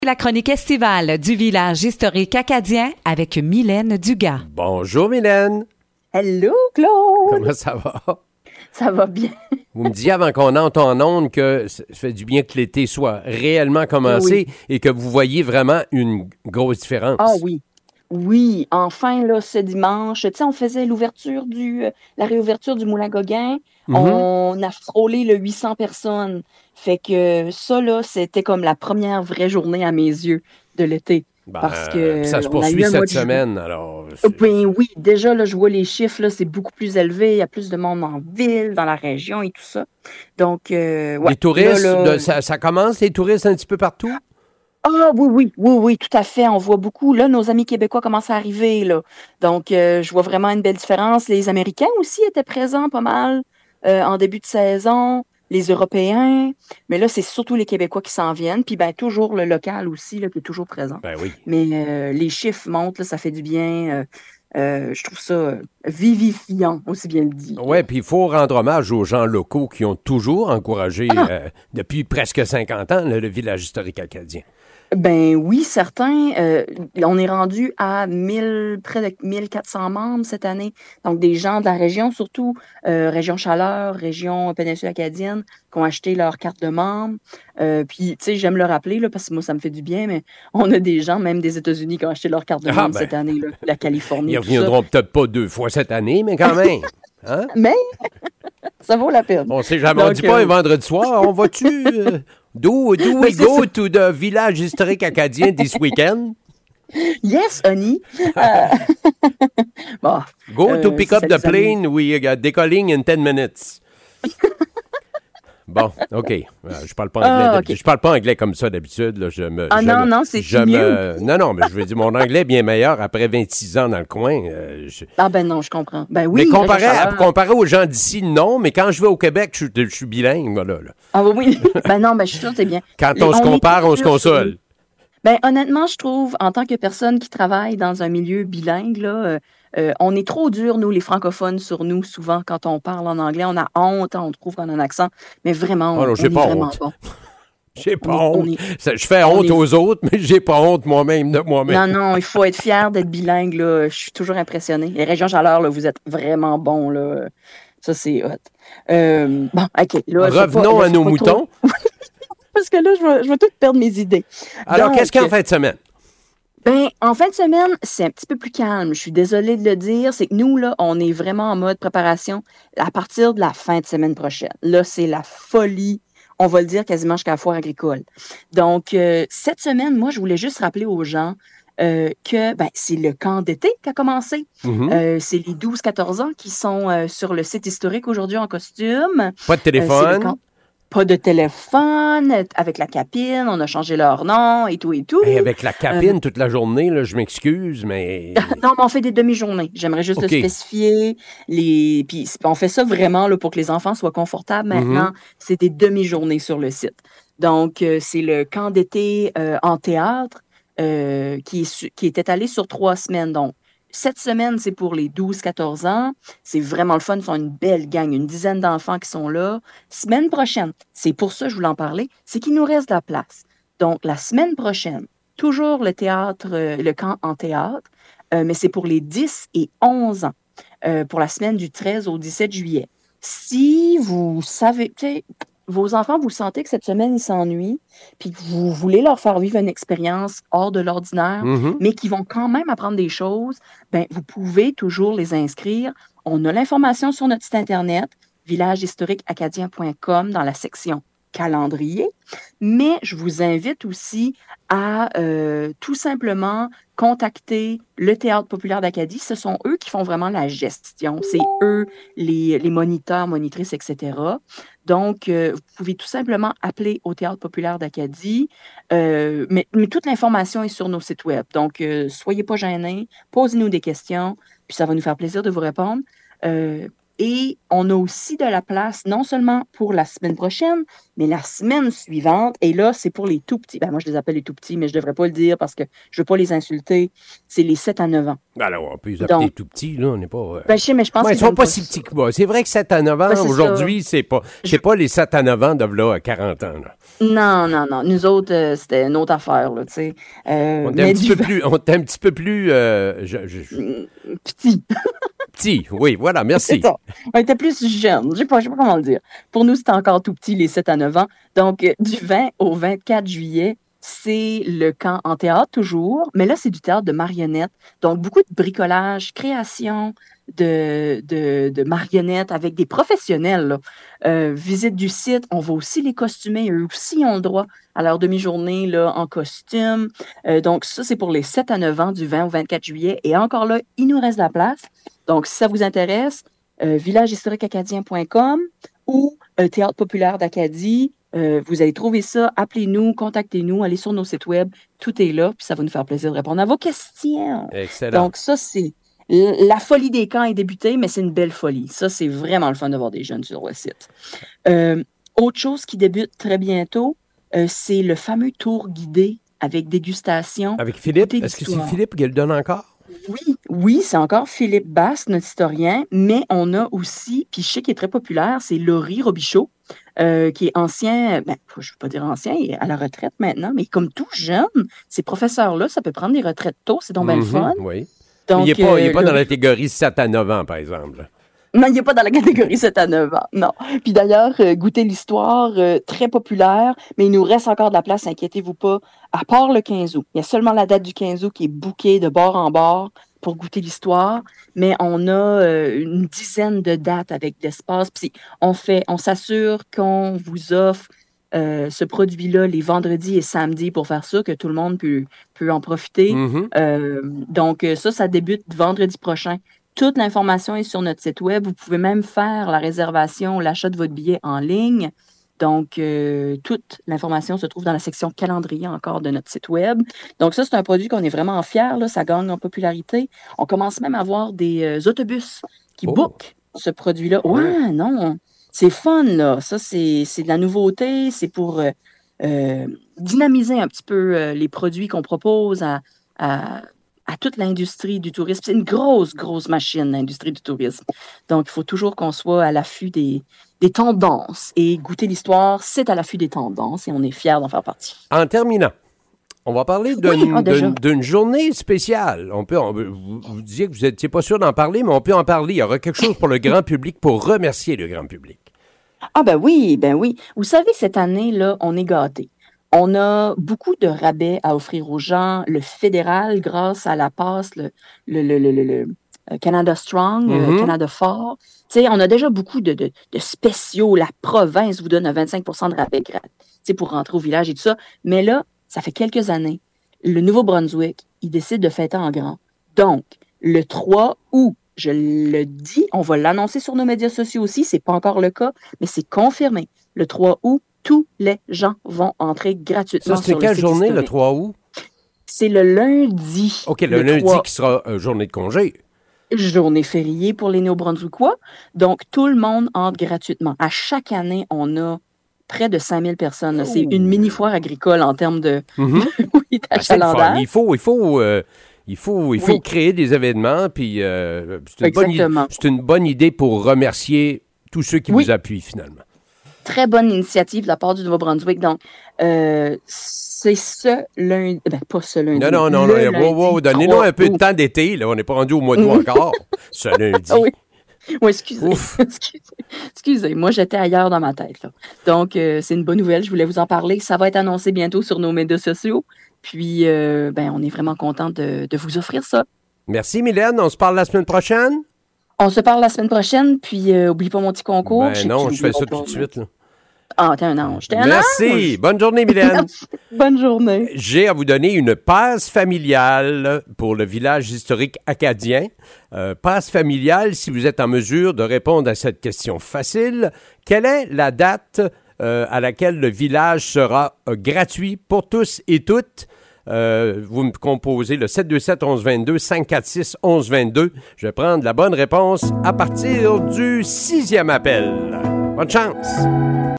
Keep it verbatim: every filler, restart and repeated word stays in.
La chronique estivale du village historique acadien avec Mylène Dugas. Bonjour Mylène. Hello Claude. Comment ça va? Ça va bien. Vous me disiez avant qu'on entre en onde que ça fait du bien que l'été soit réellement commencé oui. et que vous voyez vraiment une grosse différence. Ah oui. Oui, enfin, là, ce dimanche, tu sais, on faisait l'ouverture du, euh, la réouverture du Moulin Gauguin. Mm-hmm. On a frôlé le huit cents personnes. Fait que ça, là, c'était comme la première vraie journée à mes yeux de l'été. Ben, parce que ça se poursuit cette semaine, alors. Ben, oui, déjà, là, je vois les chiffres, là, c'est beaucoup plus élevé. Il y a plus de monde en ville, dans la région et tout ça. Donc, euh, ouais. Les touristes, là, là, de, ça, ça commence, les touristes un petit peu partout? Ah oui, oui, oui, oui, tout à fait. On voit beaucoup. Là, nos amis québécois commencent à arriver, là. Donc, euh, je vois vraiment une belle différence. Les Américains aussi étaient présents pas mal euh, en début de saison. Les Européens. Mais là, c'est surtout les Québécois qui s'en viennent. Puis, ben, toujours le local aussi, là, qui est toujours présent. Ben oui. Mais euh, les chiffres montent, là, ça fait du bien. Euh, euh, je trouve ça vivifiant, aussi bien le dire. Oui, puis il faut rendre hommage aux gens locaux qui ont toujours encouragé, ah! euh, depuis presque cinquante ans, là, le village historique acadien. Ben oui, certains. Euh, on est rendu à mille, près de mille quatre cents membres cette année. Donc, des gens de la région, surtout euh, région Chaleur, région Péninsule Acadienne, qui ont acheté leur carte de membre. Euh, puis, tu sais, j'aime le rappeler, là, parce que moi, ça me fait du bien, mais on a des gens, même des États-Unis, qui ont acheté leur carte de membre ah ben, cette année, là, la Californie. Ils reviendront peut-être pas deux fois cette année, mais quand même. Hein? Mais ça vaut la peine. On sait jamais. Donc, on dit pas euh... un vendredi soir, on va-tu... Euh... Do, do we go to the village historique acadien this weekend? Yes, honey. Uh, bon, go uh, to pick up the plane. We are decolling in ten minutes. Bon, OK. Euh, je parle pas anglais. Ah, okay. Je parle pas anglais comme ça d'habitude. Là. Je me, ah je non, me, non, c'est je mieux. Me, non, non, mais je veux dire, mon anglais est bien meilleur après vingt-six ans dans le coin. Euh, je... Ah ben non, je comprends. Ben oui. Mais comparé, à, comparé aux gens d'ici, non. Mais quand je vais au Québec, je, je suis bilingue. Là, là. Ah oui, ben non, ben je suis sûre que c'est bien. Quand on, on se compare, on se console. Ben honnêtement, je trouve, en tant que personne qui travaille dans un milieu bilingue, là, euh, euh, on est trop dur, nous, les francophones, sur nous, souvent, quand on parle en anglais. On a honte, on trouve qu'on a un accent, mais vraiment, oh non, on, j'ai on pas est vraiment honte. bon. J'ai pas on honte. Est, est, je fais honte est... aux autres, mais j'ai pas honte moi-même de moi-même. Non, non, il faut être fier d'être bilingue, là. Je suis toujours impressionnée. Les régions Chaleur, là, vous êtes vraiment bons, là. Ça, c'est hot. Euh, bon, OK. Là, revenons pas, là, à nos moutons. Parce que là, je vais, je vais tout perdre mes idées. Alors, Donc, qu'est-ce qu'il y a en fin de semaine? Ben, en fin de semaine, c'est un petit peu plus calme. Je suis désolée de le dire. C'est que nous, là, on est vraiment en mode préparation à partir de la fin de semaine prochaine. Là, c'est la folie. On va le dire quasiment jusqu'à la foire agricole. Donc, euh, cette semaine, moi, je voulais juste rappeler aux gens euh, que ben, c'est le camp d'été qui a commencé. Mm-hmm. Euh, c'est les douze quatorze ans qui sont euh, sur le site historique aujourd'hui en costume. Pas de téléphone. Euh, Pas de téléphone, avec la capine, on a changé leur nom et tout et tout. Et avec la capine euh, toute la journée, là, je m'excuse, mais... Non, mais on fait des demi-journées. J'aimerais juste okay. le spécifier. Les... Puis on fait ça vraiment là, pour que les enfants soient confortables. Maintenant, mm-hmm. c'est des demi-journées sur le site. Donc, euh, c'est le camp d'été euh, en théâtre euh, qui, est su... qui est étalé sur trois semaines. Donc, cette semaine, c'est pour les douze quatorze ans. C'est vraiment le fun. Ils sont une belle gang, une dizaine d'enfants qui sont là. Semaine prochaine, c'est pour ça que je voulais en parler, c'est qu'il nous reste de la place. Donc, la semaine prochaine, toujours le théâtre, euh, le camp en théâtre, euh, mais c'est pour les dix et onze ans, euh, pour la semaine du treize au dix-sept juillet. Si vous savez, tu sais, vos enfants, vous sentez que cette semaine, ils s'ennuient, puis que vous voulez leur faire vivre une expérience hors de l'ordinaire, mm-hmm. mais qui vont quand même apprendre des choses, ben vous pouvez toujours les inscrire. On a l'information sur notre site Internet, village historique acadien point com, dans la section calendrier, mais je vous invite aussi à euh, tout simplement contacter le Théâtre populaire d'Acadie. Ce sont eux qui font vraiment la gestion. C'est eux les, les moniteurs, monitrices, et cetera. Donc, euh, vous pouvez tout simplement appeler au Théâtre populaire d'Acadie, euh, mais, mais toute l'information est sur nos sites web. Donc, euh, soyez pas gênés, posez-nous des questions, puis ça va nous faire plaisir de vous répondre. Euh, et on a aussi de la place, non seulement pour la semaine prochaine, mais la semaine suivante. Et là, c'est pour les tout petits. Ben, moi, je les appelle les tout petits, mais je ne devrais pas le dire parce que je ne veux pas les insulter. C'est les sept à neuf ans. Alors, on peut les appeler Donc, tout petits, là. On n'est pas. Euh... Ben, je sais, mais je pense ouais, qu'ils ne sont pas si petits que moi. C'est vrai que sept à neuf ans, ben, aujourd'hui, ça. c'est pas. Je sais pas les sept à neuf ans de là à quarante ans, là. Non, non, non. Nous autres, euh, c'était une autre affaire, là, tu sais. Euh, on est un petit peu plus. On est un petit peu plus. Euh, je, je... Petit. Petit, oui, voilà, merci. On était plus jeunes, je sais pas, je sais pas comment le dire. Pour nous, c'était encore tout petit, les sept à neuf ans. Donc, euh, du vingt au vingt-quatre juillet, c'est le camp en théâtre toujours, mais là, c'est du théâtre de marionnettes. Donc, beaucoup de bricolage, création de, de, de marionnettes avec des professionnels, là. Euh, visite du site, on va aussi les costumer, eux aussi ont le droit à leur demi-journée là, en costume. Euh, donc, ça, c'est pour les sept à neuf ans du vingt au vingt-quatre juillet. Et encore là, il nous reste de la place. Donc, si ça vous intéresse, euh, village historique acadien point com ou euh, Théâtre populaire d'Acadie, euh, vous allez trouver ça. Appelez-nous, contactez-nous, allez sur nos sites web. Tout est là, puis ça va nous faire plaisir de répondre à vos questions. Excellent. Donc, ça, c'est... La folie des camps est débutée, mais c'est une belle folie. Ça, c'est vraiment le fun de voir des jeunes sur le site. Euh, autre chose qui débute très bientôt, euh, c'est le fameux tour guidé avec dégustation. Avec Philippe? Est-ce que c'est Philippe qui le donne encore? Oui, oui, c'est encore Philippe Basse, notre historien, mais on a aussi, puis je sais qu'il est très populaire, c'est Laurie Robichaud, euh, qui est ancien, ben, je ne veux pas dire ancien, il est à la retraite maintenant, mais comme tout jeune, ces professeurs-là, ça peut prendre des retraites tôt, c'est donc bien le fun. Oui. Donc, il n'est pas, euh, pas dans la catégorie sept à neuf ans, par exemple. Non, il n'est pas dans la catégorie sept à neuf ans, non. Puis d'ailleurs, euh, Goûter l'histoire, euh, très populaire, mais il nous reste encore de la place, inquiétez-vous pas, à part le quinze août. Il y a seulement la date du quinze août qui est bookée de bord en bord pour Goûter l'histoire, mais on a euh, une dizaine de dates avec l'espace. Puis on fait, on s'assure qu'on vous offre Euh, ce produit-là les vendredis et samedis pour faire ça, que tout le monde peut, peut en profiter. Mm-hmm. Euh, donc, ça, ça débute vendredi prochain. Toute l'information est sur notre site web. Vous pouvez même faire la réservation, l'achat de votre billet en ligne. Donc, euh, toute l'information se trouve dans la section calendrier encore de notre site web. Donc, ça, c'est un produit qu'on est vraiment fiers. Là, ça gagne en popularité. On commence même à avoir des euh, autobus qui oh. bookent ce produit-là. Ouais, ouais non. C'est fun, là. Ça, c'est, c'est de la nouveauté. C'est pour euh, euh, dynamiser un petit peu euh, les produits qu'on propose à, à, à toute l'industrie du tourisme. C'est une grosse, grosse machine, l'industrie du tourisme. Donc, il faut toujours qu'on soit à l'affût des, des tendances. Et Goûter l'histoire, c'est à l'affût des tendances et on est fiers d'en faire partie. En terminant, on va parler d'une, oui, oh, d'une, d'une journée spéciale. On peut, on, vous, vous disiez que vous n'étiez pas sûr d'en parler, mais on peut en parler. Il y aura quelque chose pour le grand public, pour remercier le grand public. Ah ben oui, ben oui. Vous savez, cette année-là, on est gâtés. On a beaucoup de rabais à offrir aux gens. Le fédéral, grâce à la passe, le, le, le, le, le Canada Strong, mm-hmm. le Canada Fort. Tu sais, on a déjà beaucoup de, de, de spéciaux. La province vous donne un vingt-cinq pour cent de rabais pour rentrer au village et tout ça. Mais là, ça fait quelques années, le Nouveau-Brunswick, il décide de fêter en grand. Donc, le trois août, je le dis, on va l'annoncer sur nos médias sociaux aussi, c'est pas encore le cas, mais c'est confirmé. Le trois août, tous les gens vont entrer gratuitement ça, sur le site. Ça, c'est quelle journée, historique. Le trois août? C'est le lundi. OK, le, le lundi trois... qui sera euh, journée de congé. Journée fériée pour les Néo-Brunswickois. Donc, tout le monde entre gratuitement. À chaque année, on a près de cinq mille personnes. Oh. C'est une mini-foire agricole en termes de mm-hmm. oui, d'achalandage. Il faut, il faut, euh, il faut, il faut oui. créer des événements. Puis euh, c'est, une bonne, i- c'est une bonne idée pour remercier tous ceux qui oui. vous appuient finalement. Très bonne initiative de la part du Nouveau-Brunswick. Donc, euh, c'est ce lundi. Ben, pas ce lundi. Non, non, non. non wow, wow, donnez-nous un peu de temps d'été. Là, on n'est pas rendu au mois d'août encore. Ce lundi. Oui. Oui, excusez. excusez. Excusez, moi, j'étais ailleurs dans ma tête. Là. Donc, euh, c'est une bonne nouvelle. Je voulais vous en parler. Ça va être annoncé bientôt sur nos médias sociaux. Puis, euh, ben, on est vraiment content de, de vous offrir ça. Merci, Mylène. On se parle la semaine prochaine? On se parle la semaine prochaine. Puis, euh, oublie pas mon petit concours. Ben non, je fais ça tout de suite. Là. Ah, t'es un ange. T'es un Merci. Ange. Bonne journée, Mylène. Bonne journée. J'ai à vous donner une passe familiale pour le village historique acadien. Euh, passe familiale, si vous êtes en mesure de répondre à cette question facile. Quelle est la date euh, à laquelle le village sera euh, gratuit pour tous et toutes? Euh, vous me composez le sept deux sept, onze vingt-deux, cinq quatre six, onze vingt-deux. Je vais prendre la bonne réponse à partir du sixième appel. Bonne chance!